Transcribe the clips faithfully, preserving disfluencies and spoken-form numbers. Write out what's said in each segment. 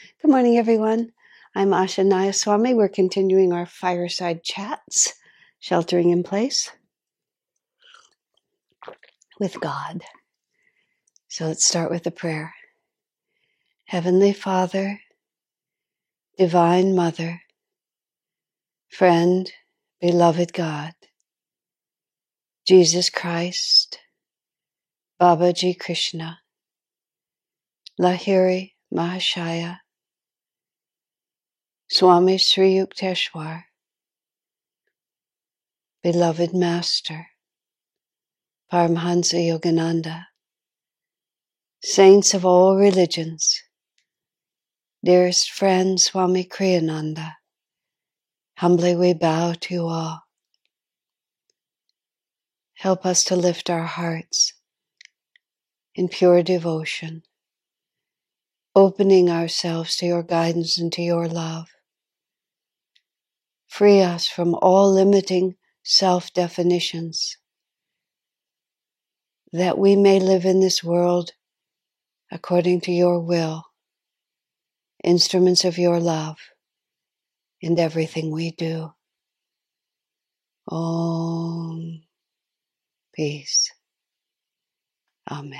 Good morning, everyone. I'm Asha Nayaswami. We're continuing our fireside chats, sheltering in place with God. So let's start with a prayer. Heavenly Father, Divine Mother, friend, beloved God, Jesus Christ, Babaji Krishna, Lahiri Mahashaya, Swami Sri Yukteswar, beloved Master, Paramhansa Yogananda, saints of all religions, dearest friend Swami Kriyananda, humbly we bow to you all. Help us to lift our hearts in pure devotion, opening ourselves to your guidance and to your love. Free us from all limiting self-definitions, that we may live in this world according to your will, instruments of your love in everything we do. Om. Peace. Amen.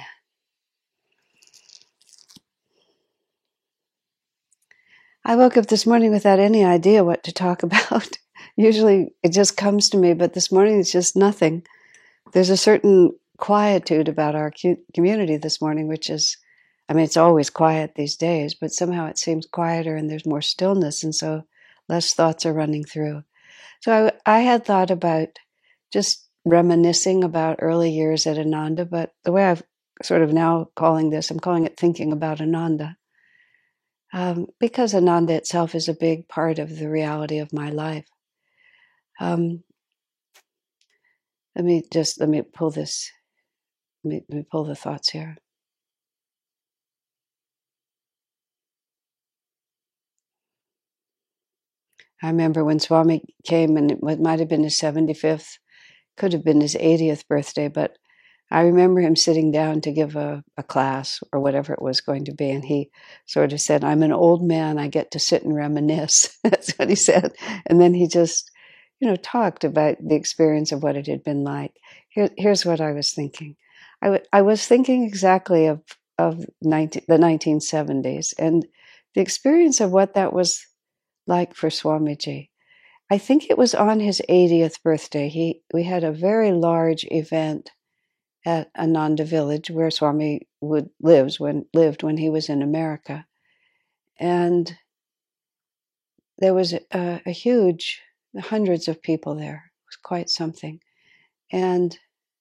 I woke up this morning without any idea what to talk about. Usually it just comes to me, but this morning it's just nothing. There's a certain quietude about our community this morning, which is, I mean, it's always quiet these days, but somehow it seems quieter and there's more stillness, and so less thoughts are running through. So I, I had thought about just reminiscing about early years at Ananda, but the way I've sort of now calling this, I'm calling it thinking about Ananda. Um, because Ananda itself is a big part of the reality of my life. Um, let me just, let me pull this, let me, let me pull the thoughts here. I remember when Swami came, and it might have been his seventy-fifth, could have been his eightieth birthday, but I remember him sitting down to give a, a class or whatever it was going to be, and he sort of said, I'm an old man, I get to sit and reminisce. That's what he said. And then he just, you know, talked about the experience of what it had been like. Here, here's what I was thinking. I, w- I was thinking exactly of, of nineteen, the nineteen seventies and the experience of what that was like for Swamiji. I think it was on his eightieth birthday. He we had a very large event at Ananda Village, where Swami would lives when lived when he was in America, and there was a, a huge, hundreds of people there. It was quite something, and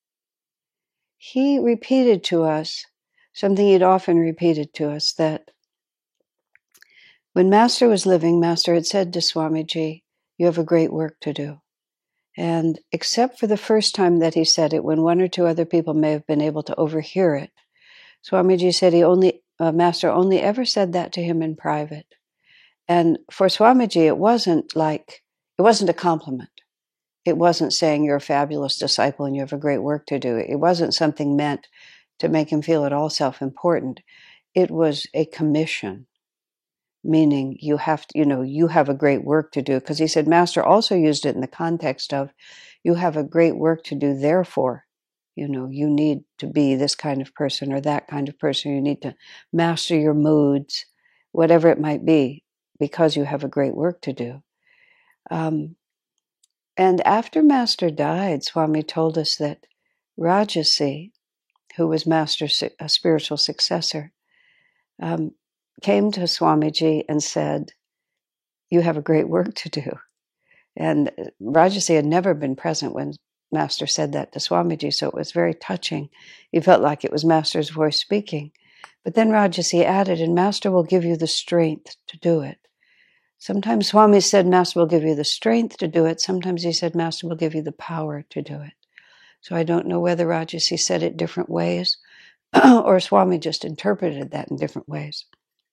he repeated to us something he'd often repeated to us, that when Master was living, Master had said to Swamiji, "You have a great work to do." And except for the first time that he said it, when one or two other people may have been able to overhear it, Swamiji said he only, uh, Master only ever said that to him in private. And for Swamiji, it wasn't like, it wasn't a compliment. It wasn't saying you're a fabulous disciple and you have a great work to do. It wasn't something meant to make him feel at all self-important. It was a commission, meaning you have to, you know, you have a great work to do. Because he said, Master also used it in the context of, you have a great work to do, therefore, you know, you need to be this kind of person or that kind of person. You need to master your moods, whatever it might be, because you have a great work to do. Um, and after Master died, Swami told us that Rajasi, who was Master's a spiritual successor, um, came to Swamiji and said, you have a great work to do. And Rajasi had never been present when Master said that to Swamiji, so it was very touching. He felt like it was Master's voice speaking. But then Rajasi added, and Master will give you the strength to do it. Sometimes Swami said, Master will give you the strength to do it. Sometimes he said, Master will give you the power to do it. So I don't know whether Rajasi said it different ways or Swami just interpreted that in different ways.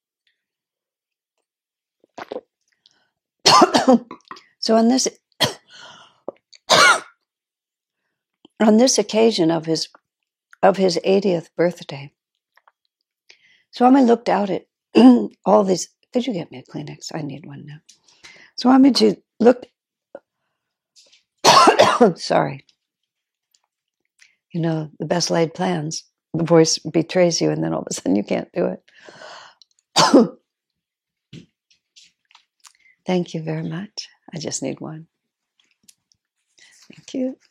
So on this on this occasion of his of his eightieth birthday, Swami looked out at all these Could you get me a Kleenex? I need one now. Swamiji looked, sorry, you know, the best laid plans. The voice betrays you and then all of a sudden you can't do it. Thank you very much. I just need one. Thank you.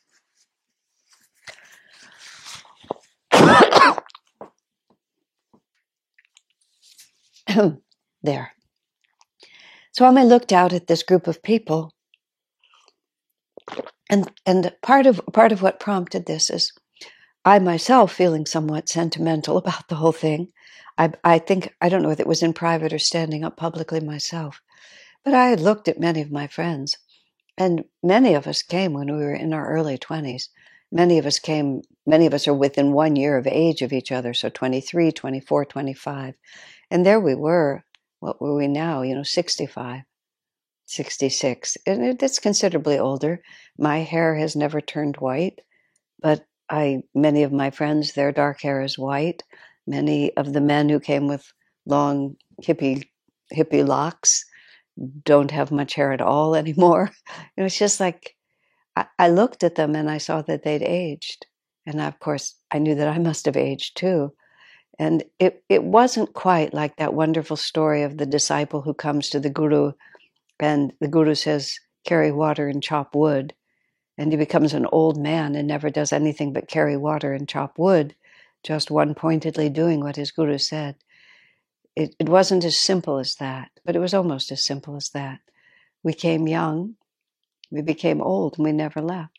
There. Swami looked out at this group of people, and and part of part of what prompted this is I myself feeling somewhat sentimental about the whole thing. I I think I don't know if it was in private or standing up publicly myself, but I had looked at many of my friends, and many of us came when we were in our early twenties. Many of us came, many of us are within one year of age of each other, so twenty-three, twenty-four, twenty-five. And there we were, what were we now, you know, sixty-five, sixty-six. And it, it's considerably older. My hair has never turned white, but I, many of my friends, their dark hair is white. Many of the men who came with long hippie, hippie locks don't have much hair at all anymore. It was just like, I, I looked at them and I saw that they'd aged. And of course, I knew that I must have aged too. And it, it wasn't quite like that wonderful story of the disciple who comes to the guru and the guru says, carry water and chop wood. And he becomes an old man and never does anything but carry water and chop wood, just one-pointedly doing what his guru said. It, it wasn't as simple as that, but it was almost as simple as that. We came young, we became old, and we never left.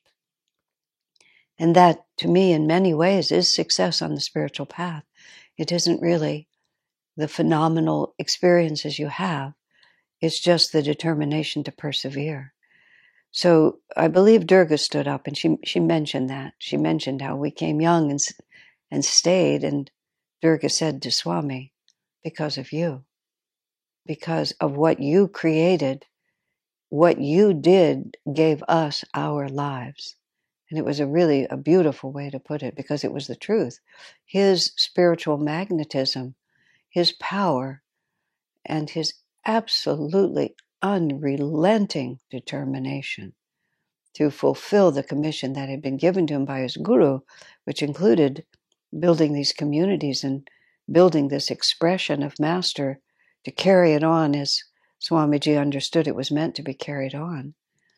And that, to me, in many ways, is success on the spiritual path. It isn't really the phenomenal experiences you have. It's just the determination to persevere. So I believe Durga stood up and she she mentioned that. She mentioned how we came young and and stayed. And Durga said to Swami, because of you, because of what you created, what you did gave us our lives. And it was a really a beautiful way to put it because it was the truth. His spiritual magnetism, his power, and his absolutely unrelenting determination to fulfill the commission that had been given to him by his guru, which included building these communities and building this expression of master to carry it on as Swamiji understood it was meant to be carried on.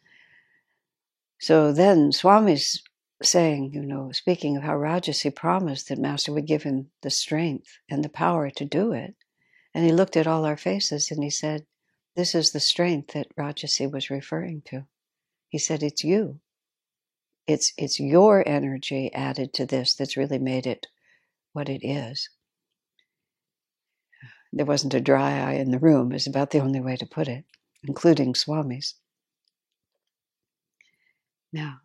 So then Swami's saying, you know, speaking of how Rajarsi promised that Master would give him the strength and the power to do it. And he looked at all our faces and he said, this is the strength that Rajarsi was referring to. He said, it's you. It's, it's your energy added to this that's really made it what it is. There wasn't a dry eye in the room, is about the only way to put it, including Swami's. Now,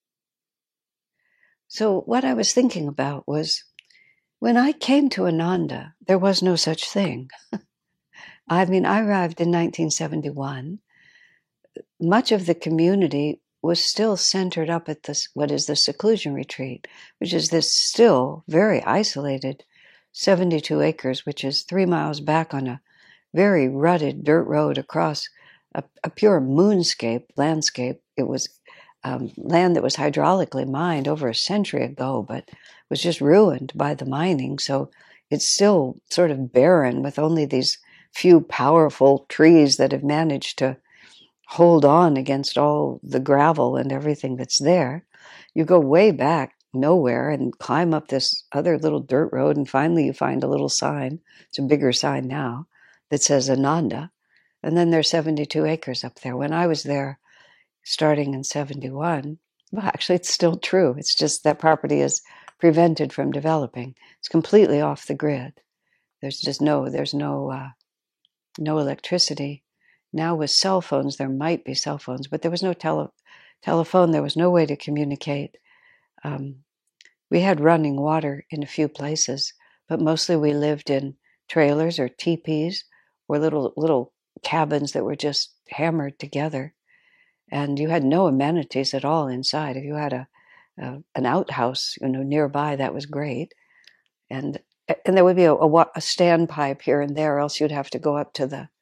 so what I was thinking about was, when I came to Ananda, there was no such thing. I mean, I arrived in nineteen seventy-one. Much of the community was still centered up at this, what is the seclusion retreat, which is this still very isolated seventy-two acres, which is three miles back on a very rutted dirt road across a, a pure moonscape landscape. It was um, land that was hydraulically mined over a century ago, but was just ruined by the mining. So it's still sort of barren with only these few powerful trees that have managed to hold on against all the gravel and everything that's there. You go way back nowhere and climb up this other little dirt road, and finally you find a little sign. It's a bigger sign now that says Ananda. And then there's seventy-two acres up there. When I was there starting in seventy-one, well, actually it's still true. It's just that property is prevented from developing. It's completely off the grid. There's just no, there's no, uh, no electricity. Now with cell phones, there might be cell phones, but there was no tele telephone. There was no way to communicate. Um, we had running water in a few places, but mostly we lived in trailers or teepees or little little cabins that were just hammered together. And you had no amenities at all inside. If you had a, a an outhouse, you know, nearby, that was great. And and there would be a, a, a standpipe here and there, else you'd have to go up to the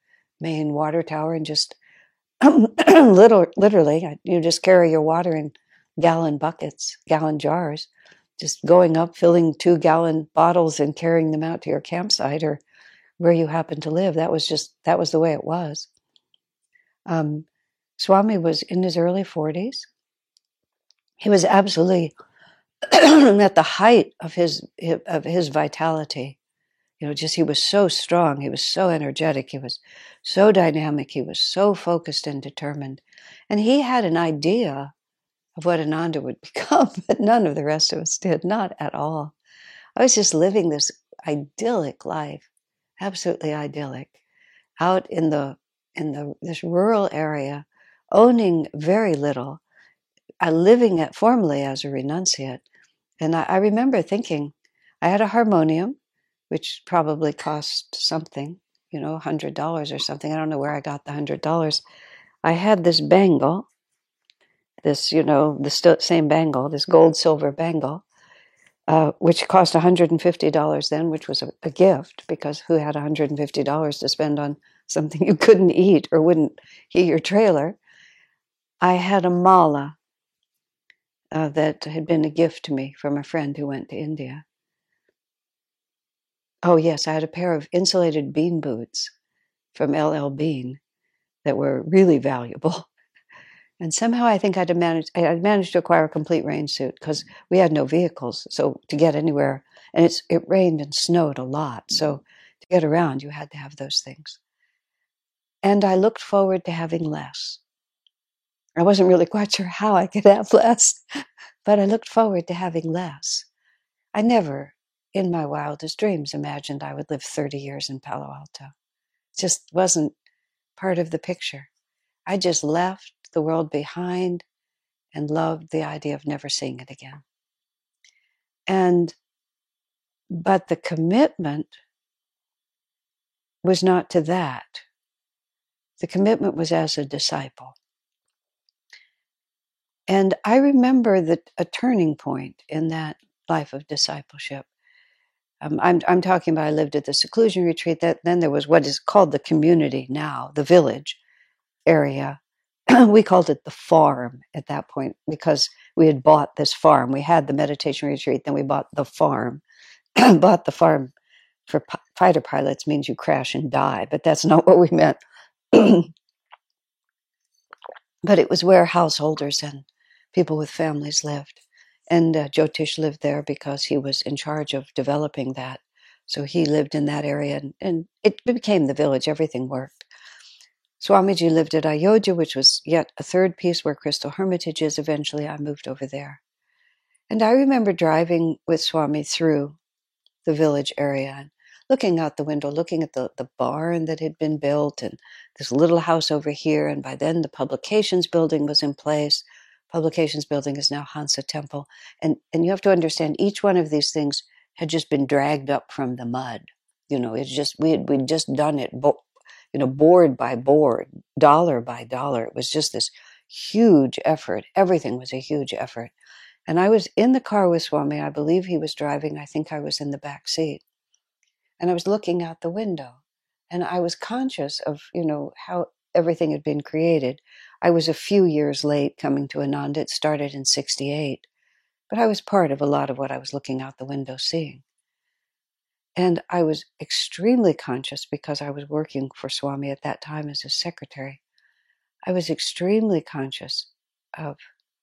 main water tower and just little, literally, you just carry your water in gallon buckets, gallon jars, just going up, filling two gallon bottles and carrying them out to your campsite or where you happen to live. That was just, that was the way it was. Um, Swami was in his early forties. He was absolutely at the height of his, of his vitality. You know, just he was so strong. He was so energetic. He was so dynamic. He was so focused and determined. And he had an idea of what Ananda would become, but none of the rest of us did, not at all. I was just living this idyllic life, absolutely idyllic, out in the in the this rural area, owning very little, uh, living at, formally as a renunciate. And I, I remember thinking, I had a harmonium, which probably cost something, you know, a hundred dollars or something. I don't know where I got the hundred dollars. I had this bangle, this, you know, the st- same bangle, this gold silver bangle, uh, which cost one hundred fifty dollars then, which was a, a gift, because who had one hundred fifty dollars to spend on something you couldn't eat or wouldn't heat your trailer? I had a mala uh, that had been a gift to me from a friend who went to India. Oh yes, I had a pair of insulated bean boots from L L Bean that were really valuable. And somehow I think I'd managed, I had managed to acquire a complete rain suit because we had no vehicles. So to get anywhere, and it's, it rained and snowed a lot. So to get around, you had to have those things. And I looked forward to having less. I wasn't really quite sure how I could have less, but I looked forward to having less. I never, in my wildest dreams, imagined I would live thirty years in Palo Alto. It just wasn't part of the picture. I just left the world behind and loved the idea of never seeing it again. And, but the commitment was not to that. The commitment was as a disciple. And I remember that a turning point in that life of discipleship. Um, I'm, I'm talking about, I lived at the seclusion retreat. That then there was what is called the community now, the village area. We called it the farm at that point because we had bought this farm. We had the meditation retreat, then we bought the farm. Bought the farm for p- fighter pilots means you crash and die, but that's not what we meant. But it was where householders and people with families lived. And uh, Jyotish lived there because he was in charge of developing that. So he lived in that area, and, and it became the village. Everything worked. Swamiji lived at Ayodhya, which was yet a third piece where Crystal Hermitage is. Eventually, I moved over there. And I remember driving with Swami through the village area and looking out the window, looking at the, the barn that had been built and this little house over here. And by then, the publications building was in place. Publications building is now Hansa Temple. And, and you have to understand, each one of these things had just been dragged up from the mud. You know, it's just, we had we'd just done it, bo- you know, board by board, dollar by dollar. It was just this huge effort. Everything was a huge effort. And I was in the car with Swami. I believe he was driving. I think I was in the back seat. And I was looking out the window. And I was conscious of, you know, how everything had been created. I was a few years late coming to Ananda. It started in sixty-eight. But I was part of a lot of what I was looking out the window seeing. And I was extremely conscious because I was working for Swami at that time as his secretary. I was extremely conscious of,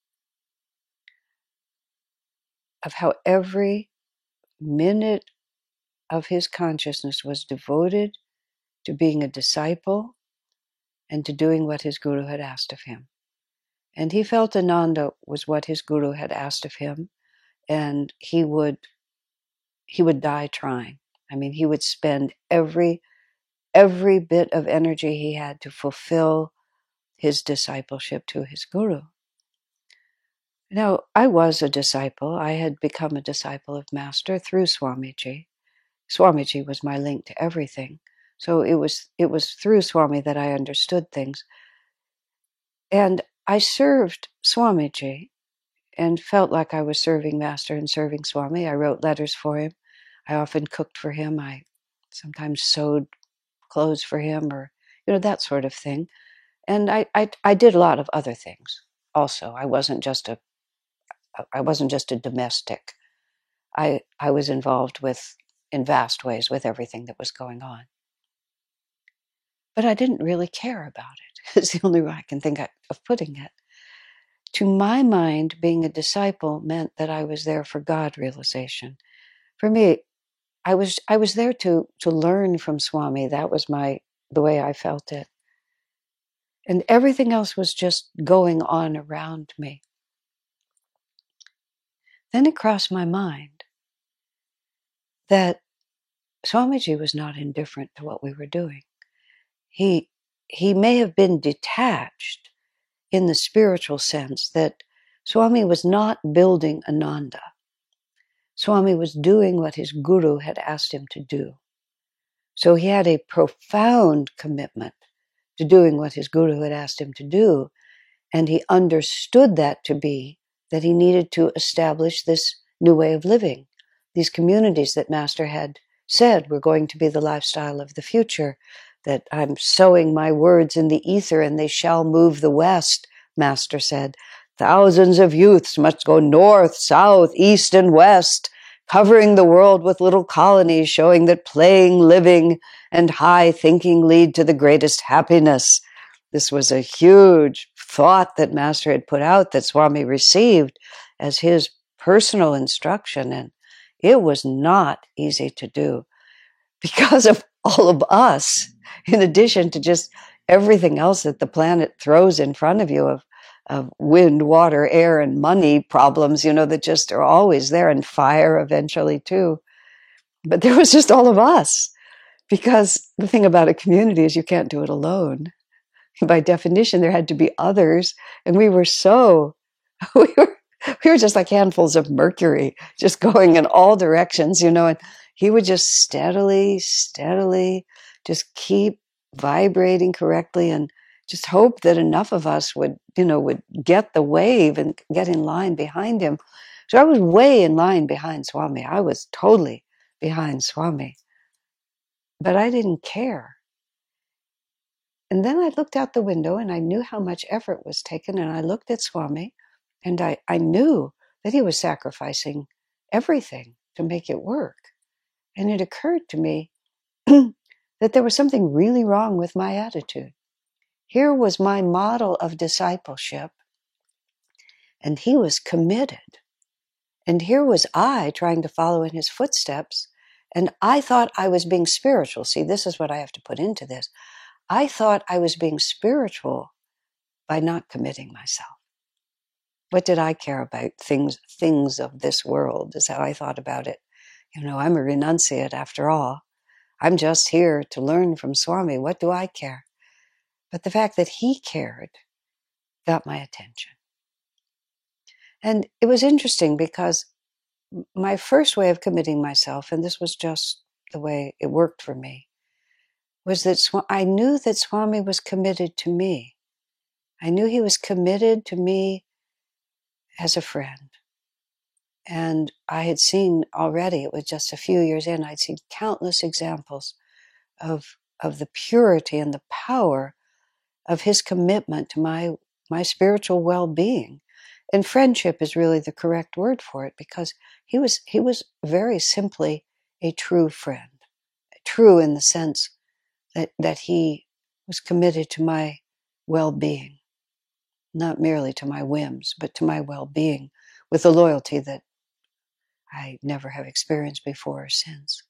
of how every minute of his consciousness was devoted to being a disciple and to doing what his guru had asked of him. And he felt Ananda was what his guru had asked of him, and he would he would die trying. I mean, he would spend every every bit of energy he had to fulfill his discipleship to his guru. Now, I was a disciple. I had become a disciple of Master through Swamiji. Swamiji was my link to everything. So it was it was through Swami that I understood things. And I served Swamiji and felt like I was serving Master and serving Swami. I wrote letters for him. I often cooked for him. I sometimes sewed clothes for him or you know, that sort of thing. And I, I, I did a lot of other things also. I wasn't just a, I wasn't just a domestic. I, I was involved with, in vast ways, with everything that was going on. But I didn't really care about it. It's the only way I can think of putting it. To my mind, being a disciple meant that I was there for God realization. For me, I was I was there to to learn from Swami. That was my the way I felt it. And everything else was just going on around me. Then it crossed my mind that Swamiji was not indifferent to what we were doing. He he may have been detached in the spiritual sense that Swami was not building Ananda. Swami was doing what his guru had asked him to do. So he had a profound commitment to doing what his guru had asked him to do, and he understood that to be that he needed to establish this new way of living, these communities that Master had said were going to be the lifestyle of the future, that I'm sowing my words in the ether and they shall move the West, Master said. Thousands of youths must go north, south, east, and west, covering the world with little colonies, showing that playing, living, and high thinking lead to the greatest happiness. This was a huge thought that Master had put out that Swami received as his personal instruction, and it was not easy to do because of all of us, in addition to just everything else that the planet throws in front of you of, of wind, water, air, and money problems, you know, that just are always there, and fire eventually too. But there was just all of us, because the thing about a community is you can't do it alone. By definition, there had to be others, and we were so, we were, we were just like handfuls of mercury, just going in all directions, you know, and he would just steadily, steadily just keep vibrating correctly and just hope that enough of us would, you know, would get the wave and get in line behind him. So I was way in line behind Swami. I was totally behind Swami. But I didn't care. And then I looked out the window and I knew how much effort was taken, and I looked at Swami and I, I knew that he was sacrificing everything to make it work. And it occurred to me that there was something really wrong with my attitude. Here was my model of discipleship, and he was committed. And here was I trying to follow in his footsteps, and I thought I was being spiritual. See, this is what I have to put into this. I thought I was being spiritual by not committing myself. What did I care about things, things of this world, is how I thought about it. You know, I'm a renunciate after all. I'm just here to learn from Swami. What do I care? But the fact that he cared got my attention. And it was interesting because my first way of committing myself, and this was just the way it worked for me, was that Sw- I knew that Swami was committed to me. I knew he was committed to me as a friend. And I had seen already, it was just a few years in, I'd seen countless examples of, of the purity and the power of his commitment to my, my spiritual well-being. And friendship is really the correct word for it, because he was, he was very simply a true friend. True in the sense that, that he was committed to my well-being, not merely to my whims, but to my well-being, with a loyalty that I never have experienced before or since.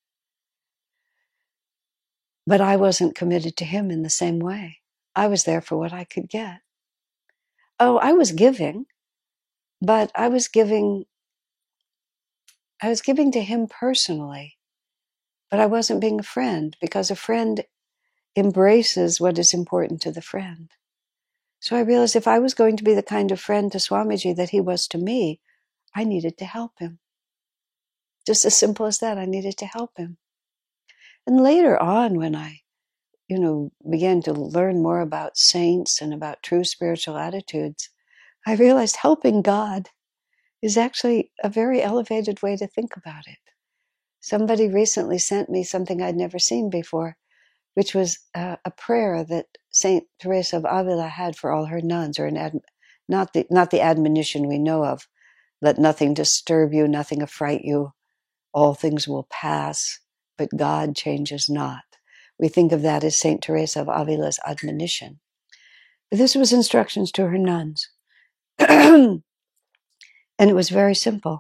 But I wasn't committed to him in the same way. I was there for what I could get. Oh, I was giving, but I was giving, I was giving to him personally, but I wasn't being a friend, because a friend embraces what is important to the friend. So I realized if I was going to be the kind of friend to Swamiji that he was to me, I needed to help him. Just as simple as that, I needed to help him. And later on, when I, you know, began to learn more about saints and about true spiritual attitudes, I realized helping God is actually a very elevated way to think about it. Somebody recently sent me something I'd never seen before. which was uh, a prayer that Saint Teresa of Avila had for all her nuns, or an ad, not the not the admonition we know of, let nothing disturb you, nothing affright you, all things will pass, but God changes not. We think of that as Saint Teresa of Avila's admonition. But this was instructions to her nuns. And it was very simple.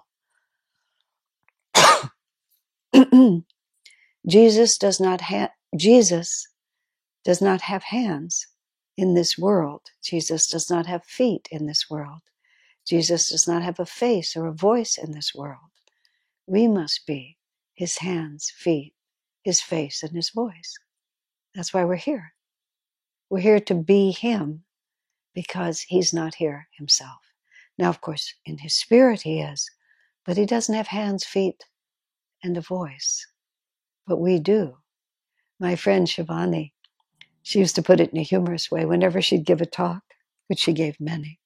Jesus does not ha- Jesus does not have hands in this world. Jesus does not have feet in this world. Jesus does not have a face or a voice in this world. We must be his hands, feet, his face, and his voice. That's why we're here. We're here to be him because he's not here himself. Now, of course, in his spirit he is, but he doesn't have hands, feet, and a voice. But we do. My friend Shivani, she used to put it in a humorous way whenever she'd give a talk, which she gave many.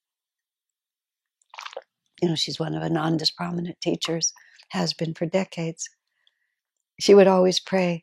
You know, she's one of Ananda's prominent teachers, has been for decades. She would always pray,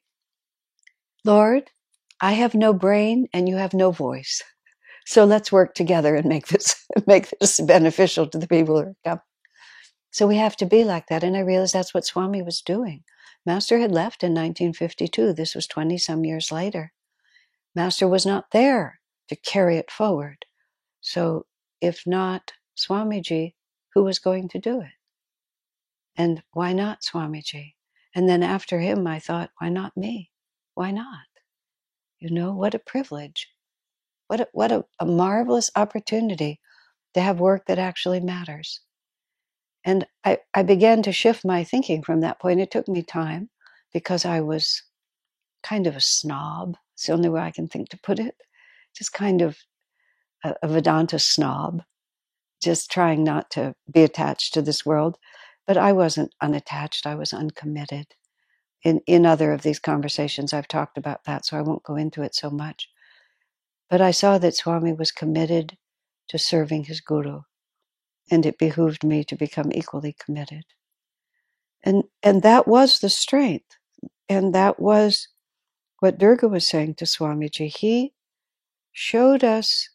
Lord, I have no brain and you have no voice. So let's work together and make this make this beneficial to the people who come. So we have to be like that. And I realized that's what Swami was doing. Master had left in nineteen fifty-two. This was twenty some years later. Master was not there to carry it forward. So if not Swamiji, who was going to do it? And why not Swamiji? And then after him, I thought, why not me? Why not? You know, what a privilege. What a, what a, a marvelous opportunity to have work that actually matters. And I, I began to shift my thinking from that point. It took me time because I was kind of a snob. It's the only way I can think to put it. Just kind of a, a Vedanta snob, just trying not to be attached to this world. But I wasn't unattached. I was uncommitted. In, in other of these conversations, I've talked about that, so I won't go into it so much. But I saw that Swami was committed to serving his guru, and it behooved me to become equally committed. And, and that was the strength. And that was what Durga was saying to Swamiji. He showed us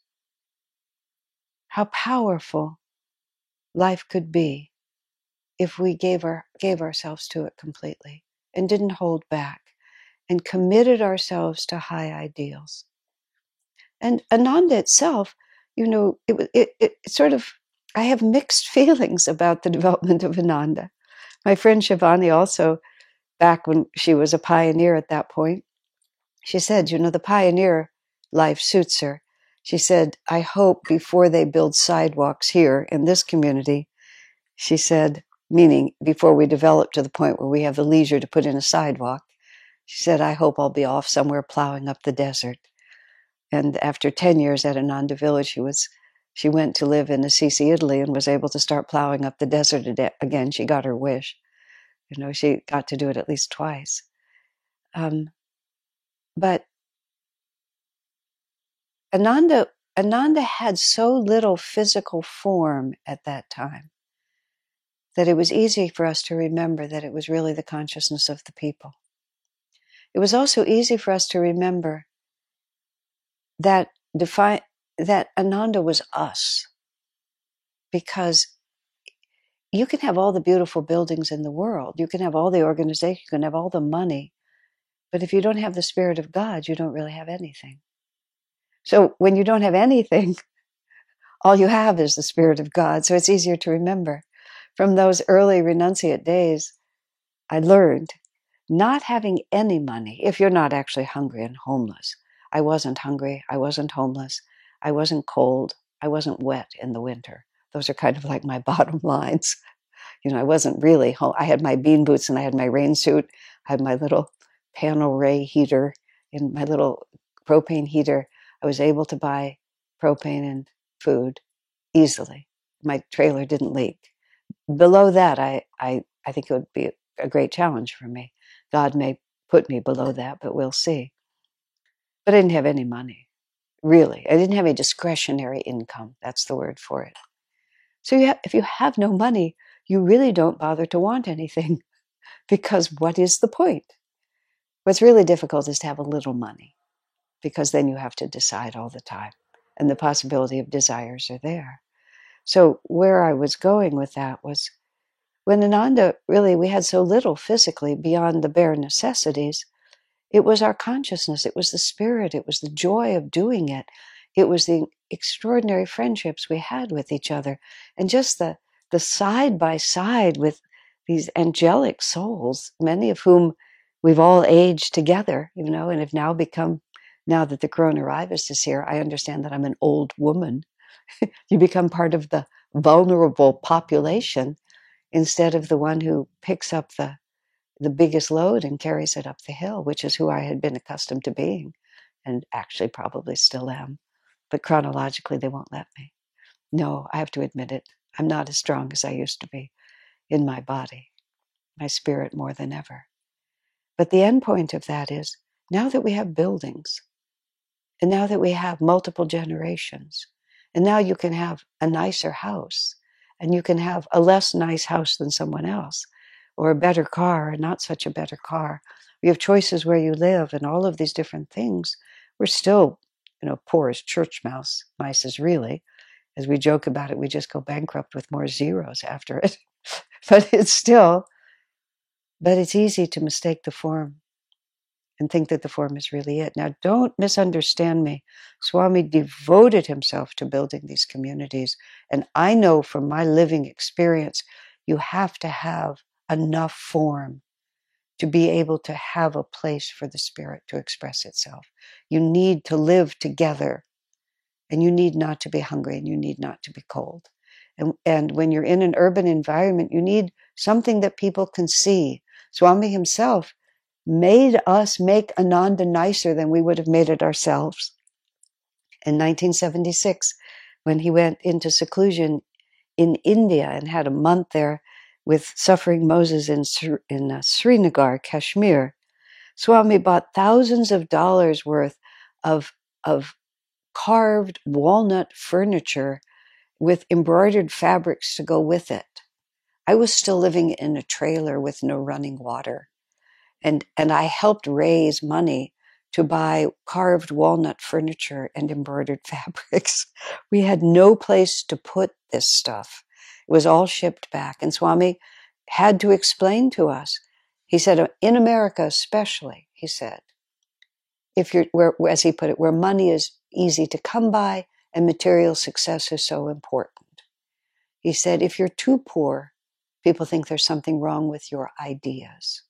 how powerful life could be if we gave our gave ourselves to it completely and didn't hold back and committed ourselves to high ideals. And Ananda itself, you know, it, it, it, it sort of, I have mixed feelings about the development of Ananda. My friend Shivani also, back when she was a pioneer at that point, she said, you know, the pioneer life suits her. She said, I hope before they build sidewalks here in this community, she said, meaning before we develop to the point where we have the leisure to put in a sidewalk, she said, I hope I'll be off somewhere plowing up the desert. And after ten years at Ananda Village, she was, she went to live in Assisi, Italy, and was able to start plowing up the desert again. She got her wish. You know, she got to do it at least twice. Um, but Ananda, Ananda had so little physical form at that time that it was easy for us to remember that it was really the consciousness of the people. It was also easy for us to remember that defi- that Ananda was us, because you can have all the beautiful buildings in the world, you can have all the organization, you can have all the money, but if you don't have the Spirit of God, you don't really have anything. So when you don't have anything, all you have is the Spirit of God, so it's easier to remember. From those early renunciate days, I learned not having any money, if you're not actually hungry and homeless. I wasn't hungry, I wasn't homeless, I wasn't cold, I wasn't wet in the winter. Those are kind of like my bottom lines. You know, I wasn't really home. I had my bean boots and I had my rain suit. I had my little panel ray heater and my little propane heater. I was able to buy propane and food easily. My trailer didn't leak. Below that, I, I, I think it would be a great challenge for me. God may put me below that, but we'll see. But I didn't have any money, really. I didn't have any discretionary income. That's the word for it. So you have, if you have no money, you really don't bother to want anything, because what is the point? What's really difficult is to have a little money. because then you have to decide all the time, and the possibility of desires are there. So where I was going with that was, when Ananda, really, we had so little physically beyond the bare necessities, it was our consciousness, it was the spirit, it was the joy of doing it, it was the extraordinary friendships we had with each other, and just the the side by side with these angelic souls, many of whom we've all aged together, you know, and have now become, now that the coronavirus is here, I understand that I'm an old woman. You become part of the vulnerable population instead of the one who picks up the the biggest load and carries it up the hill, which is who I had been accustomed to being, and actually probably still am. But chronologically, they won't let me. No, I have to admit it. I'm not as strong as I used to be in my body, my spirit more than ever. But the end point of that is, now that we have buildings, and now that we have multiple generations, and now you can have a nicer house, and you can have a less nice house than someone else, or a better car, or not such a better car. You have choices where you live, and all of these different things. We're still, you know, poor as church mouse, mice is really. As we joke about it, we just go bankrupt with more zeros after it. But it's still, but it's easy to mistake the form and think that the form is really it. Now, don't misunderstand me. Swami devoted himself to building these communities. And I know from my living experience, you have to have enough form to be able to have a place for the spirit to express itself. You need to live together, and you need not to be hungry, and you need not to be cold. And, and when you're in an urban environment, you need something that people can see. Swami himself made us make Ananda nicer than we would have made it ourselves. In nineteen seventy-six, when he went into seclusion in India and had a month there with suffering Moses in, in uh, Srinagar, Kashmir, Swami bought thousands of dollars worth of, of carved walnut furniture with embroidered fabrics to go with it. I was still living in a trailer with no running water. And, and I helped raise money to buy carved walnut furniture and embroidered fabrics. We had no place to put this stuff. It was all shipped back. And Swami had to explain to us. He said, in America especially, he said, if you're, where, as he put it, where money is easy to come by and material success is so important. He said, if you're too poor, people think there's something wrong with your ideas.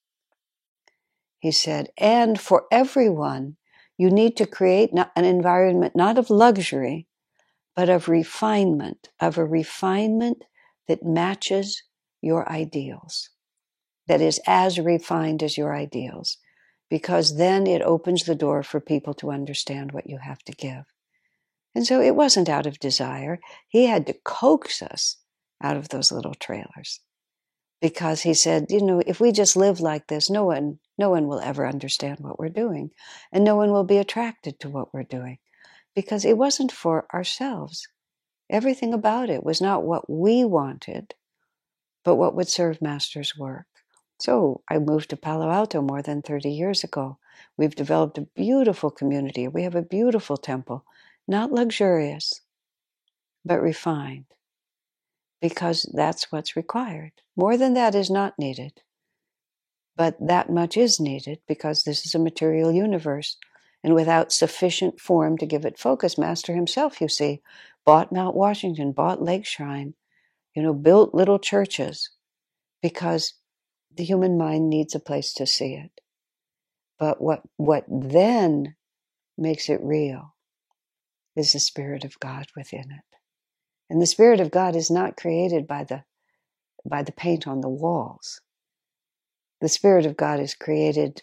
He said, and for everyone, you need to create an environment not of luxury, but of refinement, of a refinement that matches your ideals, that is as refined as your ideals, because then it opens the door for people to understand what you have to give. And so it wasn't out of desire. He had to coax us out of those little trailers, because he said, you know, if we just live like this, no one, no one will ever understand what we're doing, and no one will be attracted to what we're doing, because it wasn't for ourselves. Everything about it was not what we wanted, but what would serve Master's work. So I moved to Palo Alto more than thirty years ago. We've developed a beautiful community. We have a beautiful temple, not luxurious, but refined, because that's what's required. More than that is not needed, but that much is needed, because this is a material universe, and without sufficient form to give it focus, Master himself, you see, bought Mount Washington, bought Lake Shrine, you know, built little churches, because the human mind needs a place to see it. But what, what then makes it real is the Spirit of God within it. And the Spirit of God is not created by the, by the paint on the walls. The Spirit of God is created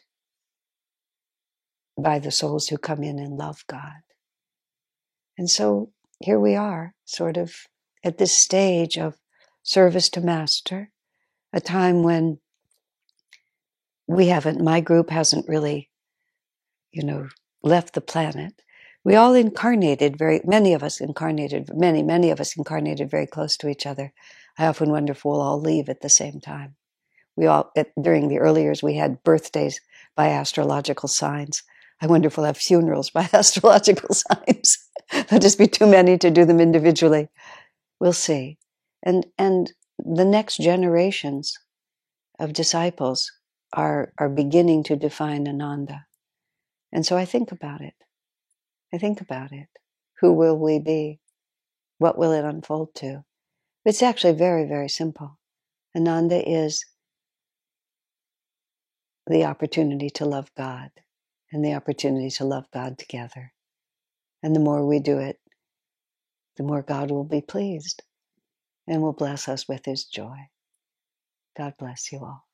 by the souls who come in and love God. And so here we are, sort of at this stage of service to Master, a time when we haven't, my group hasn't really, you know, left the planet. We all incarnated, very, many of us incarnated, many, many of us incarnated very close to each other. I often wonder if we'll all leave at the same time. We all, at, during the early years, we had birthdays by astrological signs. I wonder if we'll have funerals by astrological signs. There'll just be too many to do them individually. We'll see. And and the next generations of disciples are are beginning to define Ananda. And so I think about it. I think about it. Who will we be? What will it unfold to? It's actually very, very simple. Ananda is the opportunity to love God and the opportunity to love God together. And the more we do it, the more God will be pleased and will bless us with his joy. God bless you all.